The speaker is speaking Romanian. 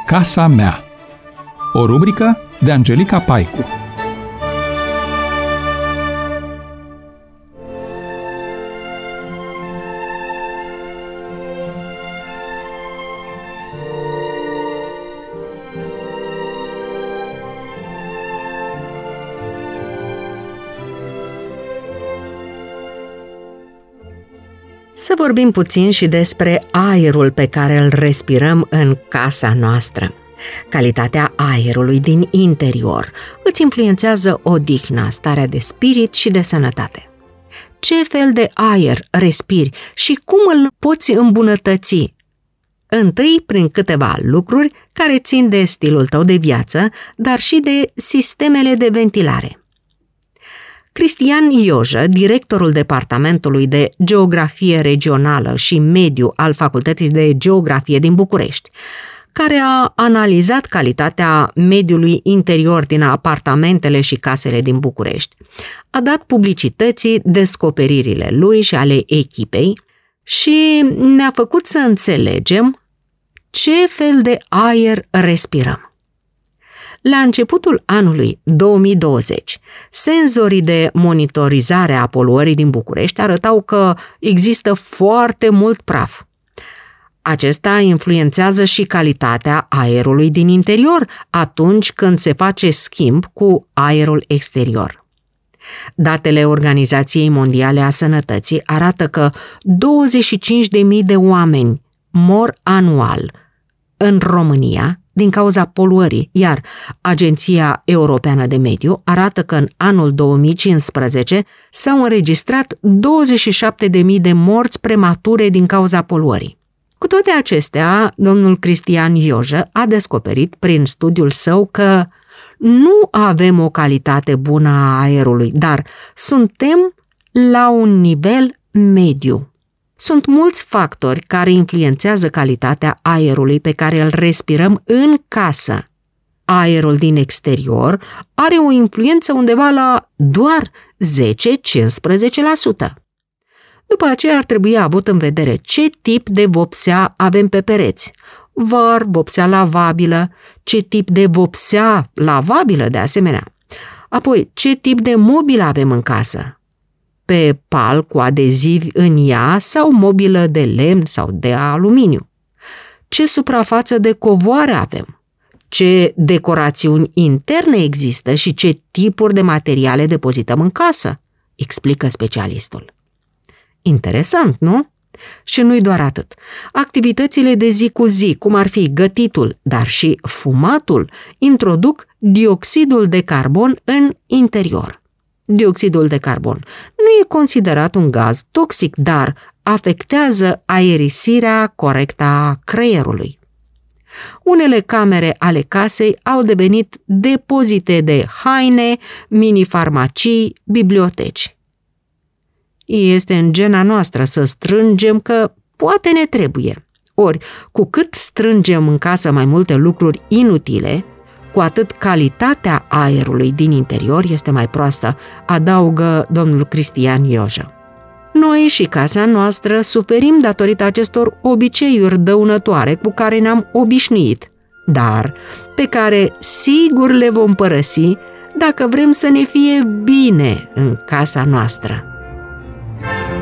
Casa mea. O rubrică de Angelica Paicu. Să vorbim puțin și despre aerul pe care îl respirăm în casa noastră. Calitatea aerului din interior îți influențează odihna, starea de spirit și de sănătate. Ce fel de aer respiri și cum îl poți îmbunătăți? Întâi prin câteva lucruri care țin de stilul tău de viață, dar și de sistemele de ventilare. Cristian Iojă, directorul Departamentului de Geografie Regională și Mediu al Facultății de Geografie din București, care a analizat calitatea mediului interior din apartamentele și casele din București, a dat publicității descoperirile lui și ale echipei și ne-a făcut să înțelegem ce fel de aer respirăm. La începutul anului 2020, senzorii de monitorizare a poluării din București arătau că există foarte mult praf. Acesta influențează și calitatea aerului din interior atunci când se face schimb cu aerul exterior. Datele Organizației Mondiale a Sănătății arată că 25.000 de oameni mor anual în România din cauza poluării, iar Agenția Europeană de Mediu arată că în anul 2015 s-au înregistrat 27.000 de morți premature din cauza poluării. Cu toate acestea, domnul Cristian Iojă a descoperit prin studiul său că nu avem o calitate bună a aerului, dar suntem la un nivel mediu. Sunt mulți factori care influențează calitatea aerului pe care îl respirăm în casă. Aerul din exterior are o influență undeva la doar 10-15%. După aceea ar trebui avut în vedere ce tip de vopsea avem pe pereți. Var, vopsea lavabilă, ce tip de vopsea lavabilă de asemenea. Apoi, ce tip de mobilă avem în casă. Pe pal cu adezivi în ea sau mobilă de lemn sau de aluminiu. Ce suprafață de covoare avem? Ce decorațiuni interne există și ce tipuri de materiale depozităm în casă? Explică specialistul. Interesant, nu? Și nu-i doar atât. Activitățile de zi cu zi, cum ar fi gătitul, dar și fumatul, introduc dioxidul de carbon în interior. Dioxidul de carbon nu e considerat un gaz toxic, dar afectează aerisirea corectă a creierului. Unele camere ale casei au devenit depozite de haine, mini-farmacii, biblioteci. Este în gena noastră să strângem că poate ne trebuie. Ori, cu cât strângem în casă mai multe lucruri inutile, cu atât calitatea aerului din interior este mai proastă, adaugă domnul Cristian Iojă. Noi și casa noastră suferim datorită acestor obiceiuri dăunătoare cu care ne-am obișnuit, dar pe care sigur le vom părăsi dacă vrem să ne fie bine în casa noastră.